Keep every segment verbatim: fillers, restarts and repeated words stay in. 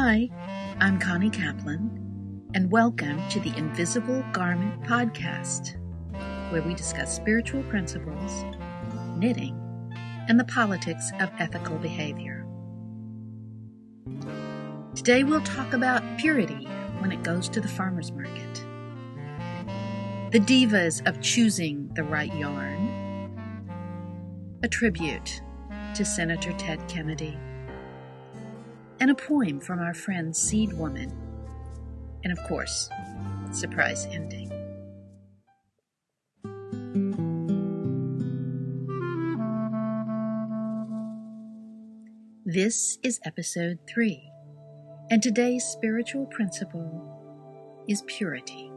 Hi, I'm Connie Kaplan, and welcome to the Invisible Garment Podcast, where we discuss spiritual principles, knitting, and the politics of ethical behavior. Today we'll talk about purity when it goes to the farmer's market, the divas of choosing the right yarn, a tribute to Senator Ted Kennedy, and a poem from our friend Seed Woman, and of course, surprise ending. This is episode three, and today's spiritual principle is purity.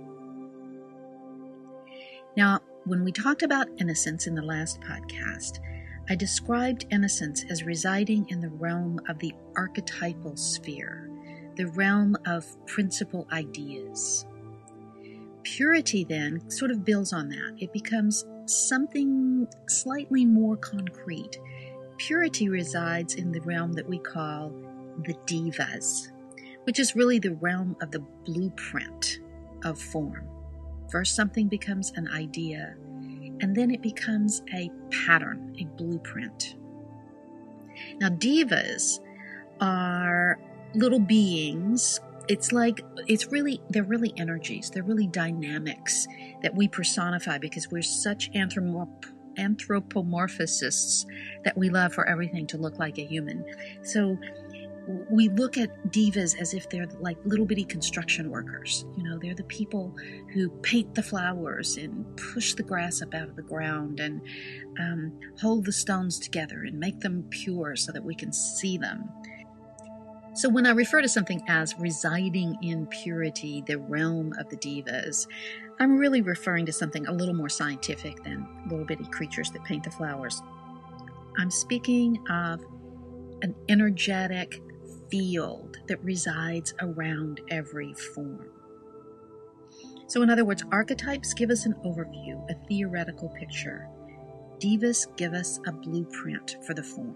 Now, when we talked about innocence in the last podcast, I described innocence as residing in the realm of the archetypal sphere, the realm of principal ideas. Purity then sort of builds on that. It becomes something slightly more concrete. Purity resides in the realm that we call the divas, which is really the realm of the blueprint of form. First, something becomes an idea, and then it becomes a pattern, a blueprint. Now, divas are little beings. It's like, it's really, they're really energies. They're really dynamics that we personify because we're such anthromorph- anthropomorphists that we love for everything to look like a human. So we look at divas as if they're like little bitty construction workers. You know, they're the people who paint the flowers and push the grass up out of the ground and um, hold the stones together and make them pure so that we can see them. So when I refer to something as residing in purity, the realm of the divas, I'm really referring to something a little more scientific than little bitty creatures that paint the flowers. I'm speaking of an energetic field that resides around every form. So in other words, archetypes give us an overview, a theoretical picture. Divas give us a blueprint for the form.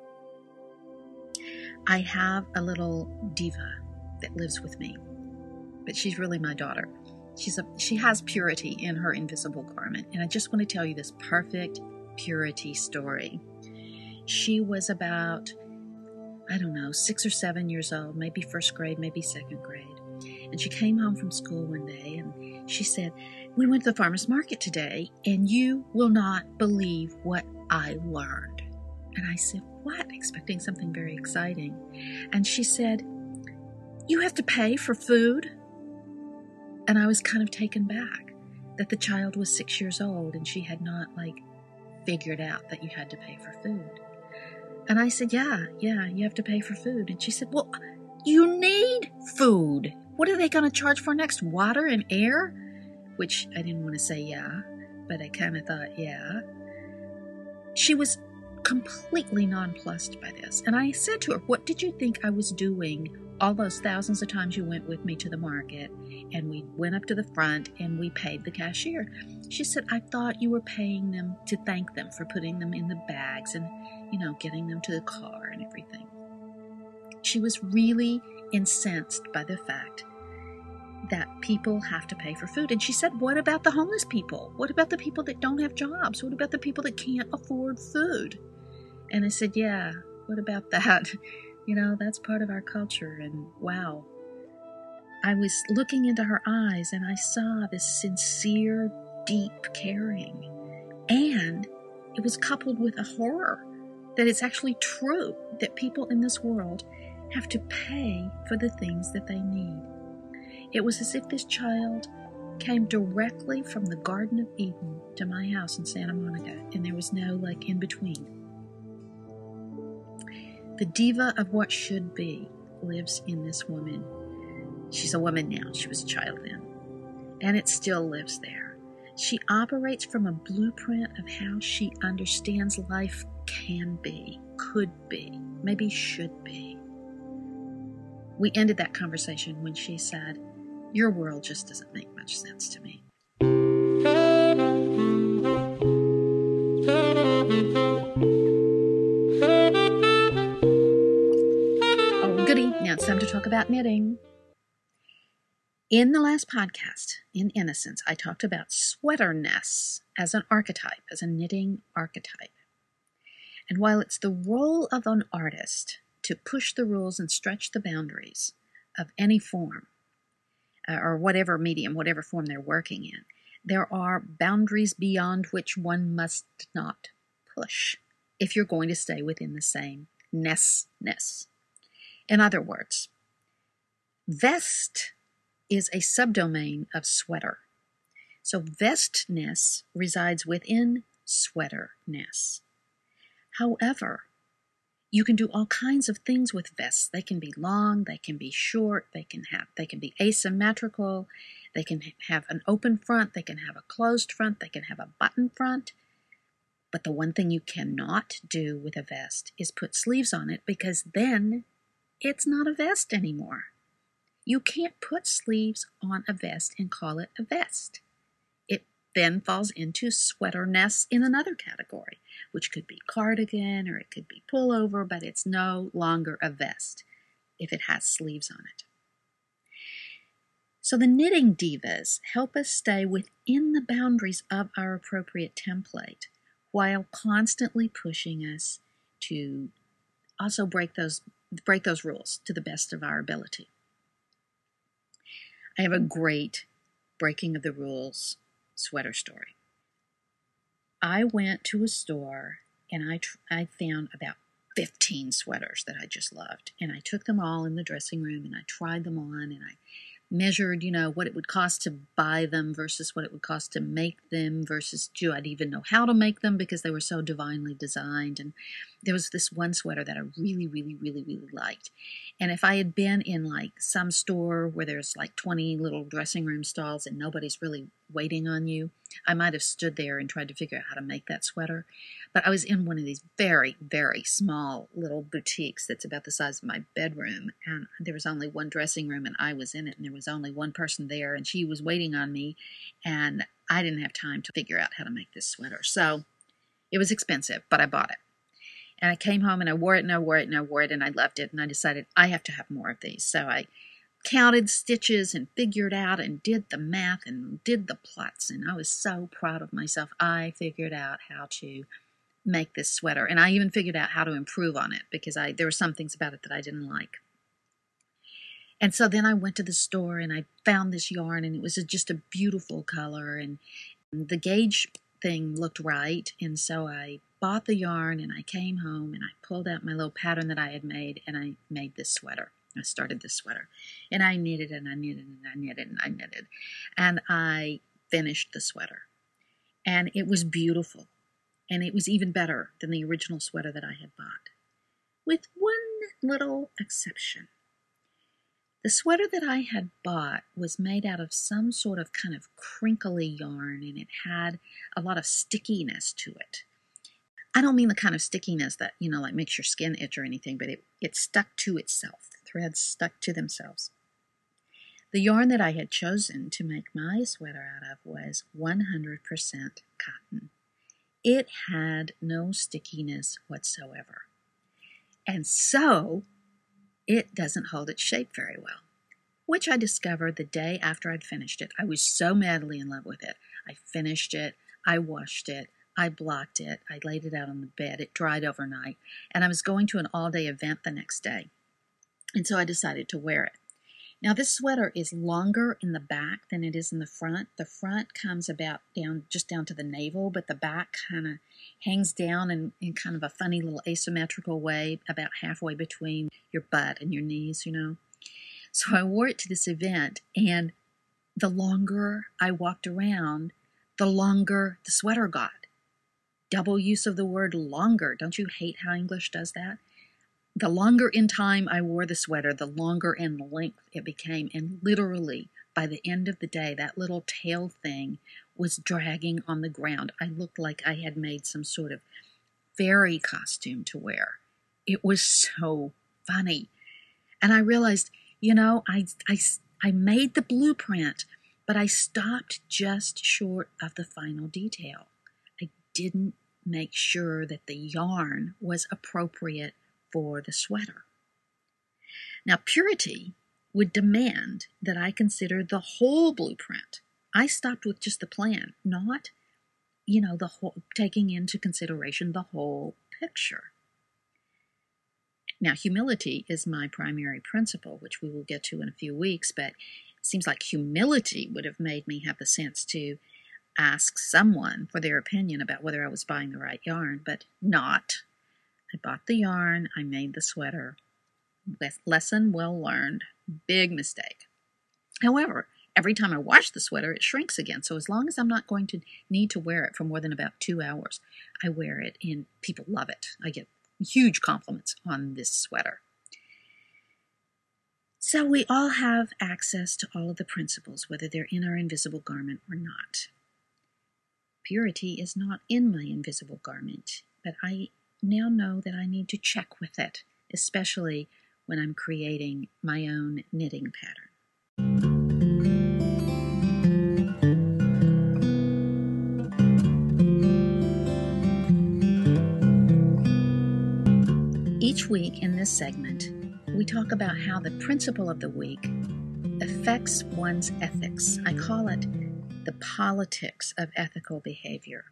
I have a little diva that lives with me, but she's really my daughter. She's a, she has purity in her invisible garment, and I just want to tell you this perfect purity story. She was about I don't know, six or seven years old, maybe first grade, maybe second grade. And she came home from school one day and she said, "We went to the farmer's market today and you will not believe what I learned." And I said, "What?" Expecting something very exciting. And she said, "You have to pay for food." And I was kind of taken back that the child was six years old and she had not like figured out that you had to pay for food. And I said, yeah, yeah, you have to pay for food. And she said, "Well, you need food. What are they going to charge for next? Water and air?" Which I didn't want to say yeah, but I kind of thought, yeah. She was completely nonplussed by this. And I said to her, "What did you think I was doing all those thousands of times you went with me to the market and we went up to the front and we paid the cashier?" She said, "I thought you were paying them to thank them for putting them in the bags and, you know, getting them to the car and everything." She was really incensed by the fact that people have to pay for food. And she said, "What about the homeless people? What about the people that don't have jobs? What about the people that can't afford food?" And I said, "Yeah, what about that? You know, that's part of our culture." And wow, I was looking into her eyes and I saw this sincere, deep caring. And it was coupled with a horror that it's actually true that people in this world have to pay for the things that they need. It was as if this child came directly from the Garden of Eden to my house in Santa Monica, and there was no like in between. The diva of what should be lives in this woman. She's a woman now. She was a child then. And it still lives there. She operates from a blueprint of how she understands life can be, could be, maybe should be. We ended that conversation when she said, "Your world just doesn't make much sense to me." Oh, goody. Now it's time to talk about about knitting. In the last podcast, in Innocence, I talked about sweaterness as an archetype, as a knitting archetype. And while it's the role of an artist to push the rules and stretch the boundaries of any form, uh, or whatever medium, whatever form they're working in, there are boundaries beyond which one must not push if you're going to stay within the same ness-ness. In other words, vest is a subdomain of sweater. So vestness resides within sweaterness. However, you can do all kinds of things with vests. They can be long, they can be short, they can have they can be asymmetrical, they can have an open front, they can have a closed front, they can have a button front. But the one thing you cannot do with a vest is put sleeves on it, because then it's not a vest anymore. You can't put sleeves on a vest and call it a vest. It then falls into sweaterness in another category, which could be cardigan or it could be pullover, but it's no longer a vest if it has sleeves on it. So the knitting divas help us stay within the boundaries of our appropriate template while constantly pushing us to also break those break those rules to the best of our ability. I have a great breaking of the rules sweater story. I went to a store and I tr- I found about fifteen sweaters that I just loved, and I took them all in the dressing room and I tried them on, and I measured, you know, what it would cost to buy them versus what it would cost to make them versus do I even know how to make them, because they were so divinely designed. And there was this one sweater that I really, really, really, really liked. And if I had been in like some store where there's like twenty little dressing room stalls and nobody's really waiting on you, I might have stood there and tried to figure out how to make that sweater. But I was in one of these very, very small little boutiques that's about the size of my bedroom, and there was only one dressing room and I was in it, and there was only one person there and she was waiting on me, and I didn't have time to figure out how to make this sweater. So it was expensive, but I bought it. And I came home and I wore it and I wore it and I wore it and I loved it, and I decided I have to have more of these. So I counted stitches and figured out and did the math and did the plots, and I was so proud of myself. I figured out how to make this sweater, and I even figured out how to improve on it, because I there were some things about it that I didn't like. And so then I went to the store and I found this yarn, and it was a, just a beautiful color, and the gauge thing looked right, and so I bought the yarn and I came home and I pulled out my little pattern that I had made, and I made this sweater. I started this sweater, and I knitted and I knitted and I knitted and I knitted, and I finished the sweater, and it was beautiful, and it was even better than the original sweater that I had bought, with one little exception. The sweater that I had bought was made out of some sort of kind of crinkly yarn, and it had a lot of stickiness to it. I don't mean the kind of stickiness that, you know, like makes your skin itch or anything, but it, it stuck to itself. The threads stuck to themselves. The yarn that I had chosen to make my sweater out of was one hundred percent cotton. It had no stickiness whatsoever. And so it doesn't hold its shape very well, which I discovered the day after I'd finished it. I was so madly in love with it. I finished it, I washed it, I blocked it, I laid it out on the bed, it dried overnight, and I was going to an all-day event the next day. And so I decided to wear it. Now this sweater is longer in the back than it is in the front. The front comes about down, just down to the navel, but the back kind of hangs down in, in kind of a funny little asymmetrical way, about halfway between your butt and your knees, you know. So I wore it to this event, and the longer I walked around, the longer the sweater got. Double use of the word longer. Don't you hate how English does that? The longer in time I wore the sweater, the longer in length it became. And literally, by the end of the day, that little tail thing was dragging on the ground. I looked like I had made some sort of fairy costume to wear. It was so funny. And I realized, you know, I, I, I made the blueprint, but I stopped just short of the final detail. I didn't make sure that the yarn was appropriate for the sweater. Now, purity would demand that I consider the whole blueprint. I stopped with just the plan, not, you know, the whole, taking into consideration the whole picture. Now, humility is my primary principle, which we will get to in a few weeks, but it seems like humility would have made me have the sense to ask someone for their opinion about whether I was buying the right yarn, but not. I bought the yarn, I made the sweater. Lesson well learned. Big mistake. However, every time I wash the sweater, it shrinks again. So as long as I'm not going to need to wear it for more than about two hours, I wear it, and people love it. I get huge compliments on this sweater. So we all have access to all of the principles, whether they're in our invisible garment or not. Purity is not in my invisible garment, but I now know that I need to check with it, especially when I'm creating my own knitting pattern. Each week in this segment, we talk about how the principle of the week affects one's ethics. I call it the politics of ethical behavior.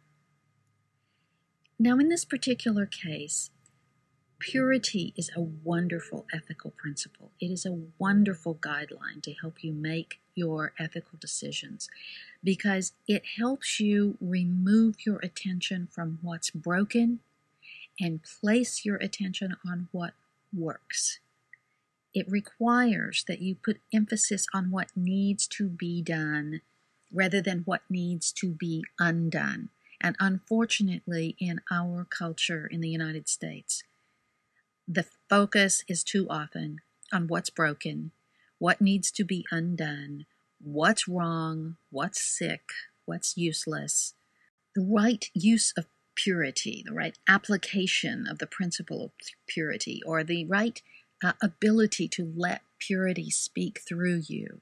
Now, in this particular case, purity is a wonderful ethical principle. It is a wonderful guideline to help you make your ethical decisions because it helps you remove your attention from what's broken and place your attention on what works. It requires that you put emphasis on what needs to be done rather than what needs to be undone. And unfortunately, in our culture in the United States, the focus is too often on what's broken, what needs to be undone, what's wrong, what's sick, what's useless. The right use of purity, the right application of the principle of purity, or the right uh, ability to let purity speak through you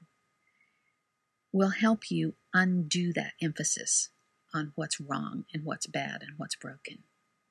will help you undo that emphasis on what's wrong and what's bad and what's broken.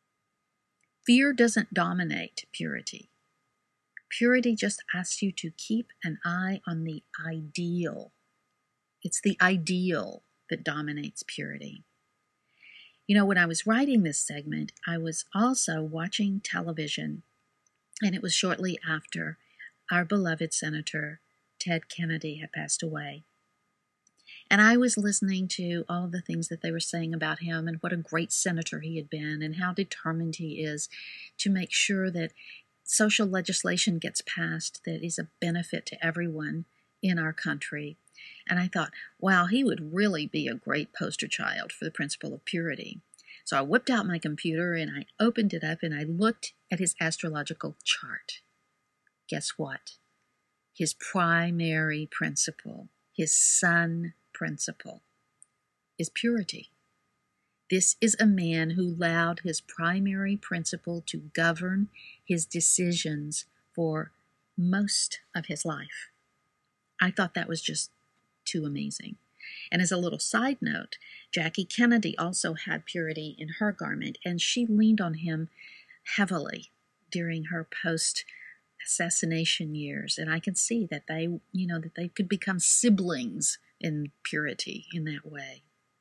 Fear doesn't dominate purity. Purity just asks you to keep an eye on the ideal. It's the ideal that dominates purity. You know, when I was writing this segment, I was also watching television, and it was shortly after our beloved Senator Ted Kennedy had passed away. And I was listening to all the things that they were saying about him and what a great senator he had been and how determined he is to make sure that social legislation gets passed that is a benefit to everyone in our country. And I thought, wow, he would really be a great poster child for the principle of purity. So I whipped out my computer and I opened it up and I looked at his astrological chart. Guess what? His primary principle, his sun principle, is purity. This is a man who allowed his primary principle to govern his decisions for most of his life. I thought that was just too amazing. And as a little side note, Jackie Kennedy also had purity in her garment, and she leaned on him heavily during her post-assassination years. And I can see that they, you know, that they could become siblings in purity in that way.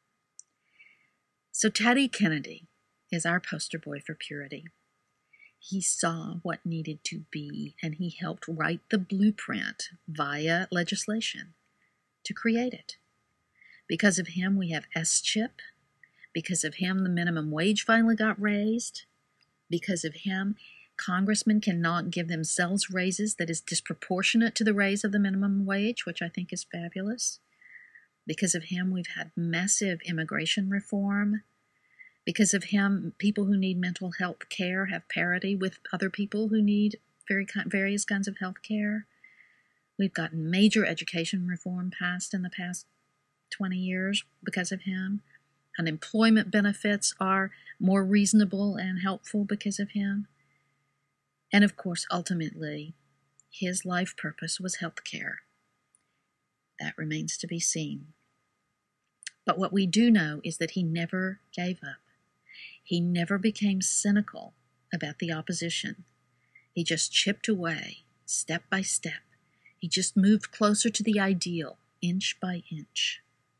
So Teddy Kennedy is our poster boy for purity. He saw what needed to be, and he helped write the blueprint via legislation to create it. Because of him, we have S chip. Because of him, the minimum wage finally got raised. Because of him, congressmen cannot give themselves raises that is disproportionate to the raise of the minimum wage, which I think is fabulous. Because of him, we've had massive immigration reform. Because of him, people who need mental health care have parity with other people who need very various kinds of health care. We've gotten major education reform passed in the past twenty years because of him. Unemployment benefits are more reasonable and helpful because of him. And of course, ultimately, his life purpose was health care. That remains to be seen. But what we do know is that he never gave up. He never became cynical about the opposition. He just chipped away, step by step. He He just moved closer to the ideal, inch by inch.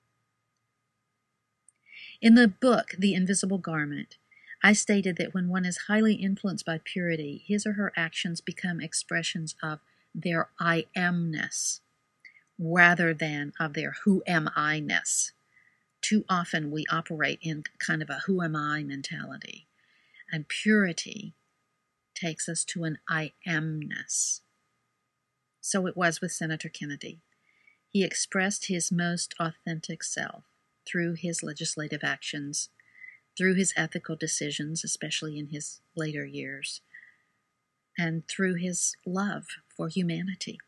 In the book, The Invisible Garment, I stated that when one is highly influenced by purity, his or her actions become expressions of their I amness rather than of their who am I-ness. Too often we operate in kind of a who am I mentality, and purity takes us to an I amness. So it was with Senator Kennedy. He expressed his most authentic self through his legislative actions, through his ethical decisions, especially in his later years, and through his love for humanity.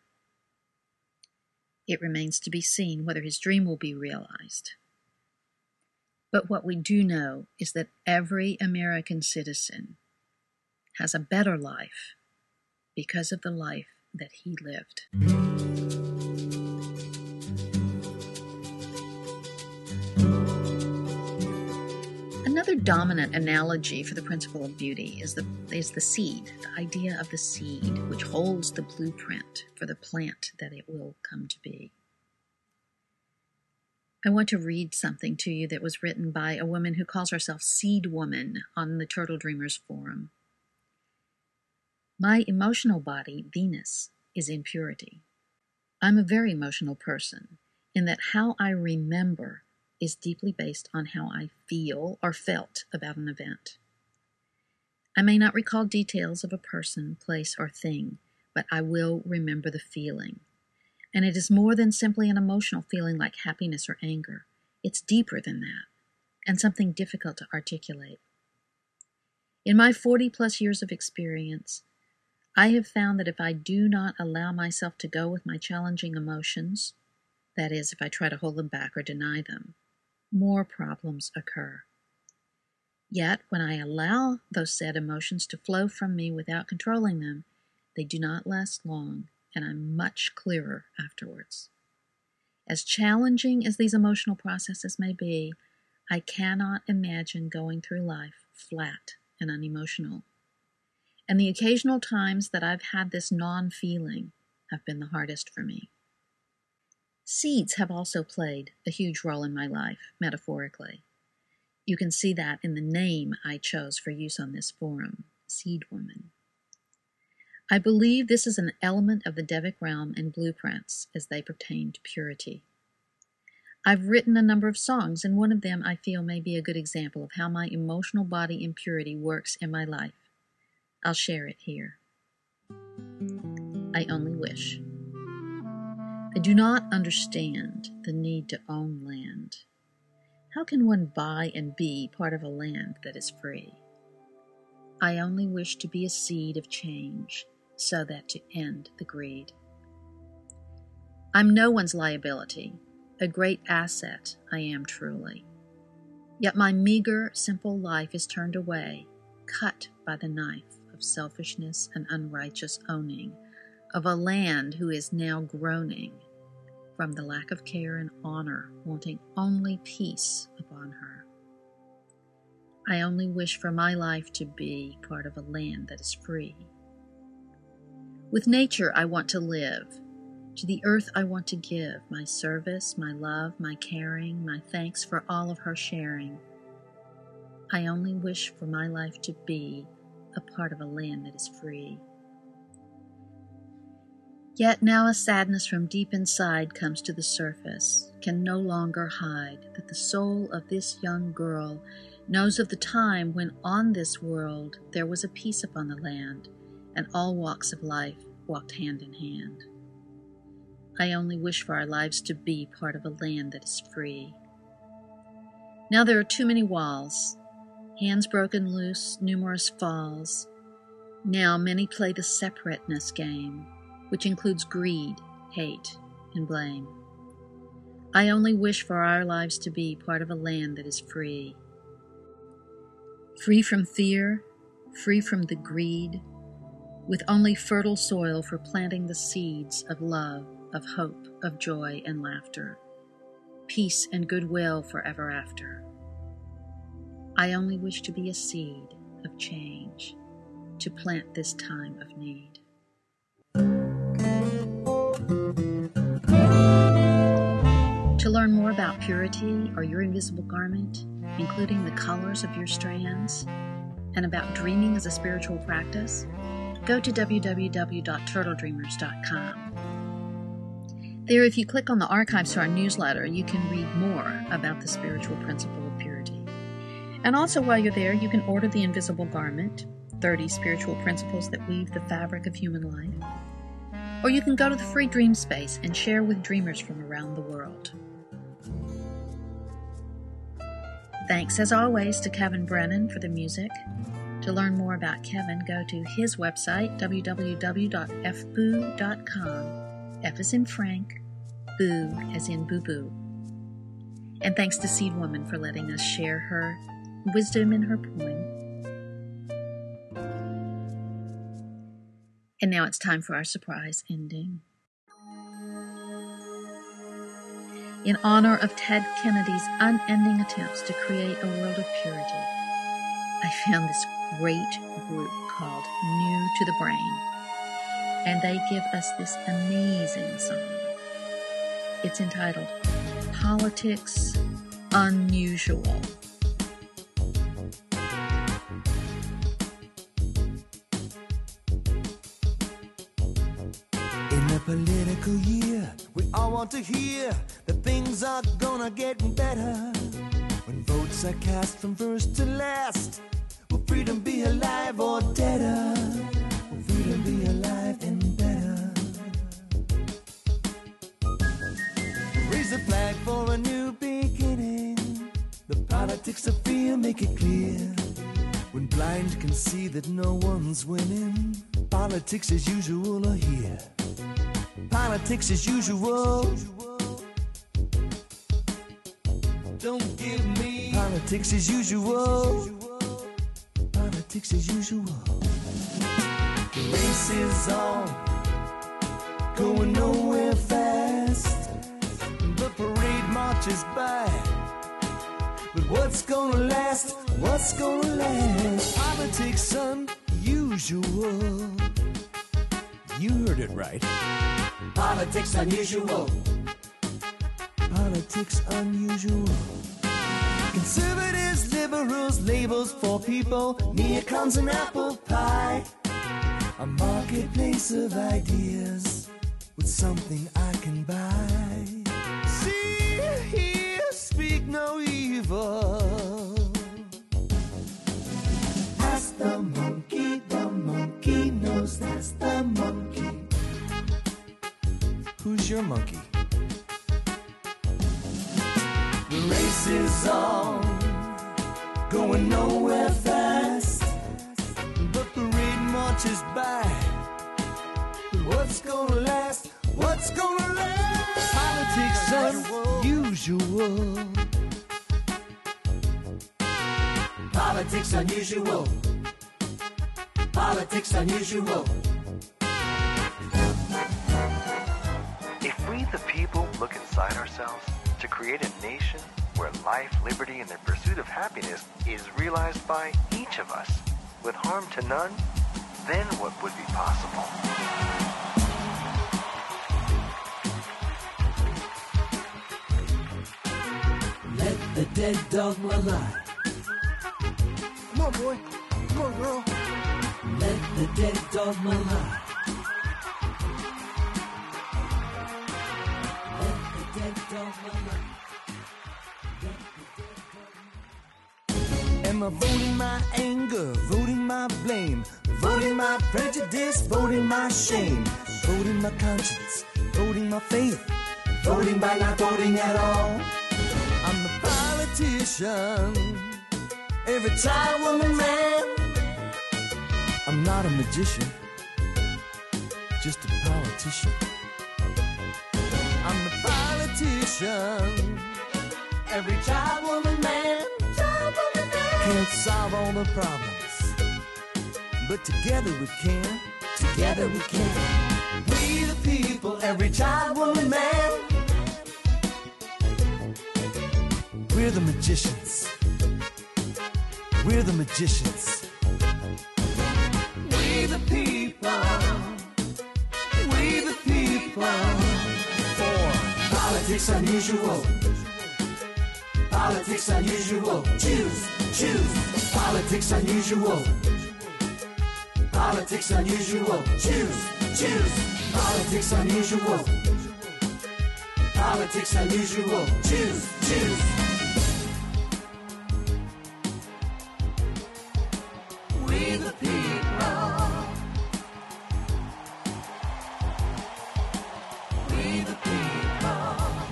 It remains to be seen whether his dream will be realized. But what we do know is that every American citizen has a better life because of the life that he lived. Another dominant analogy for the principle of beauty is the, is the seed, the idea of the seed, which holds the blueprint for the plant that it will come to be. I want to read something to you that was written by a woman who calls herself Seed Woman on the Turtle Dreamers Forum. My emotional body, Venus, is in purity. I'm a very emotional person in that how I remember is deeply based on how I feel or felt about an event. I may not recall details of a person, place, or thing, but I will remember the feeling. And it is more than simply an emotional feeling like happiness or anger. It's deeper than that, and something difficult to articulate. In my forty-plus years of experience, I have found that if I do not allow myself to go with my challenging emotions, that is, if I try to hold them back or deny them, more problems occur. Yet, when I allow those sad emotions to flow from me without controlling them, they do not last long, and I'm much clearer afterwards. As challenging as these emotional processes may be, I cannot imagine going through life flat and unemotional. And the occasional times that I've had this non-feeling have been the hardest for me. Seeds have also played a huge role in my life, metaphorically. You can see that in the name I chose for use on this forum, Seed Woman. I believe this is an element of the Devic realm and blueprints as they pertain to purity. I've written a number of songs, and one of them I feel may be a good example of how my emotional body impurity works in my life. I'll share it here. I only wish. I do not understand the need to own land. How can one buy and be part of a land that is free? I only wish to be a seed of change, so that to end the greed. I'm no one's liability, a great asset I am truly. Yet my meager, simple life is turned away, cut by the knife of selfishness and unrighteous owning of a land who is now groaning from the lack of care and honor, wanting only peace upon her. I only wish for my life to be part of a land that is free. With nature I want to live. To the earth I want to give my service, my love, my caring, my thanks for all of her sharing. I only wish for my life to be a part of a land that is free. Yet now a sadness from deep inside comes to the surface, can no longer hide that the soul of this young girl knows of the time when on this world there was a peace upon the land, and all walks of life walked hand in hand. I only wish for our lives to be part of a land that is free. Now there are too many walls, hands broken loose, numerous falls. Now many play the separateness game, which includes greed, hate, and blame. I only wish for our lives to be part of a land that is free. Free from fear, free from the greed, with only fertile soil for planting the seeds of love, of hope, of joy and laughter, peace and goodwill forever after. I only wish to be a seed of change, to plant this time of need. To learn more about purity or your invisible garment, including the colors of your strands, and about dreaming as a spiritual practice, go to w w w dot turtle dreamers dot com. There, if you click on the archives to our newsletter, you can read more about the spiritual principle of purity. And also, while you're there, you can order The Invisible Garment, thirty Spiritual Principles that Weave the Fabric of Human Life. Or you can go to the free Dream Space and share with dreamers from around the world. Thanks, as always, to Kevin Brennan for the music. To learn more about Kevin, go to his website, w w w dot f boo dot com. F as in Frank, Boo as in boo-boo. And thanks to Seed Woman for letting us share her wisdom in her poem. And now it's time for our surprise ending. In honor of Ted Kennedy's unending attempts to create a world of purity, I found this great group called New to the Brain, and they give us this amazing song. It's entitled Politics Unusual. In a political year, we all want to hear that things are gonna get better. When votes are cast from first to last, will freedom be alive or deader? Will freedom be alive and better? Raise a flag for a new beginning. The politics of fear make it clear. When blind can see that no one's winning, politics as usual are here. Politics as usual. Don't give me politics as usual. Politics as usual. The race is on, going nowhere fast. The parade marches by, but what's gonna last? What's gonna last? Politics unusual. You heard it right. Politics unusual. Politics unusual. Conservatives, liberals, labels for people, neocons and apple pie. A marketplace of ideas with something I can buy. See, hear, speak no evil. Ask the monkey, the monkey knows that's the monkey. Who's your monkey? The race is on, going nowhere fast. The parade marches by, but what's gonna last? What's gonna last? Politics unusual. Politics unusual. Politics unusual. If we, the people, look inside ourselves to create a nation where life, liberty, and the pursuit of happiness is realized by each of us with harm to none, then what would be possible? Let the dead dogma lie. Come on, boy. Come on, girl. Let the dead dogma lie. Let the dead dogma lie. Am I voting my anger, voting my blame, voting my prejudice, voting my shame, voting my conscience, voting my faith, voting by not voting at all? I'm the politician, every child, woman, man. I'm not a magician, just a politician. I'm the politician, every child, woman, man. Child, woman, man. Can't solve all the problems, but together we can. Together we can. We the people, every child, woman, man. We're the magicians. We're the magicians. We the people. We the people. For politics Politics unusual. Politics unusual. Choose, choose. Politics unusual. Politics unusual. Choose, choose. Politics unusual. Politics unusual. Choose, choose. We the people. We the people.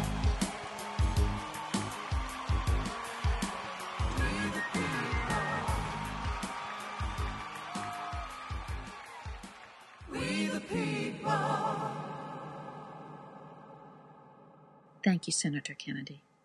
We the people. We the people. Thank you, Senator Kennedy.